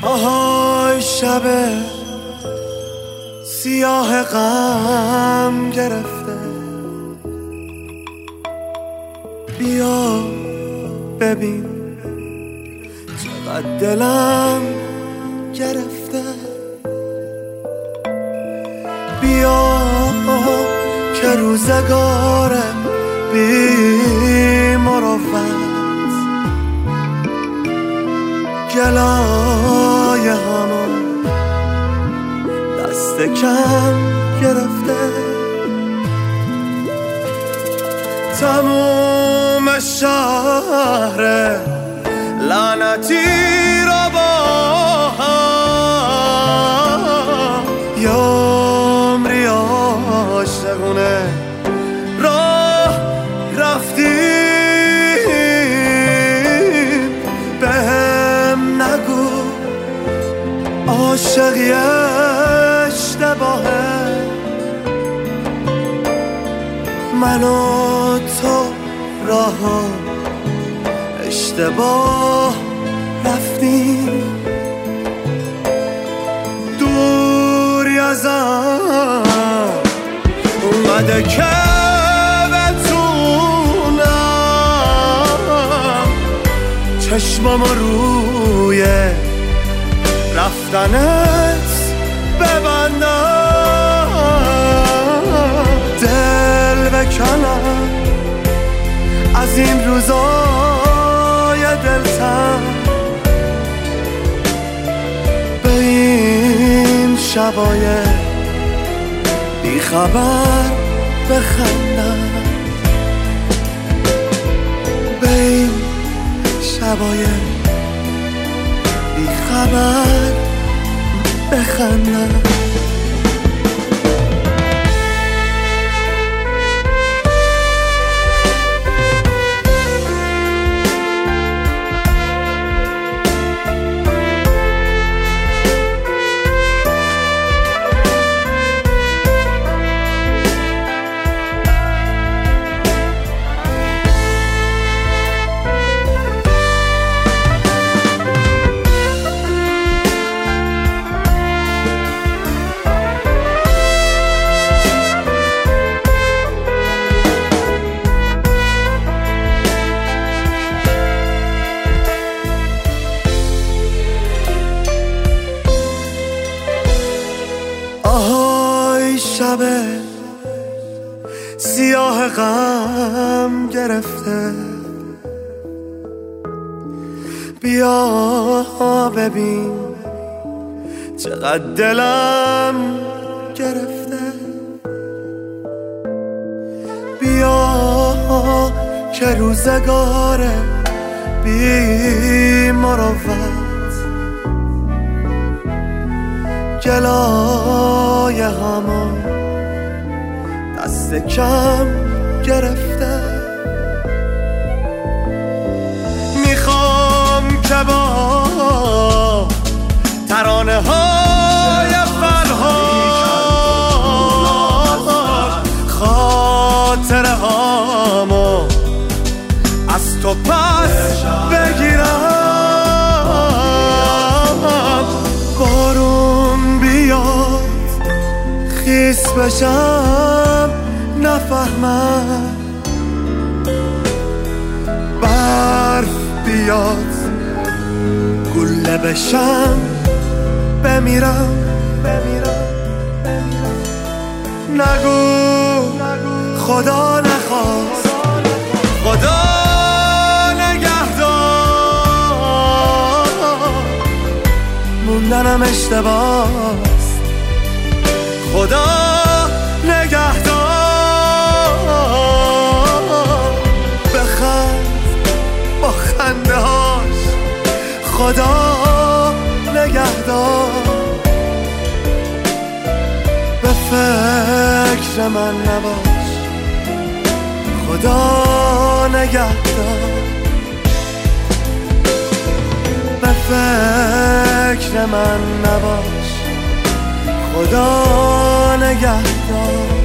آهای شب سیاه غم گرفته، بیا ببین چقدر دلم گرفته. بیا که روزگارم بی مروت گلای همون دست کم گرفته. تموم شهر لعنتی را با هم یا عمری عاشقونه راه رفتیم. بهم نگو عاشقی اشتباهه، من و تو راه اشتباه رفتیم. دوری ازم اومده که بتونم چشمم روی رفتنت ببندم، دل بکنم از این روزای دلتنگ، به این شبای بی خبر بخندم، به این شبای بی خبر بخندم. آهای شب سیاه غم گرفته، بیا ببین چقدر دلم گرفته. بیا که روزگار بی مروت گلای همون دست کم گرفته. میخوام که با ترانه های فرهاد خاطره هامو از تو پس بگیرم. بارون بیاد خیس بشم نفهمم، برف بیاد گله بشم بمیرم. نگو خدا نخواست خدا نگهدار، موندنم اشتباهست خدا نگهدار. بخند با خنده هاش خدا نگهدار. به فکر من نباش خدا نگهدار. به فکر من نباش خدا نگهدار.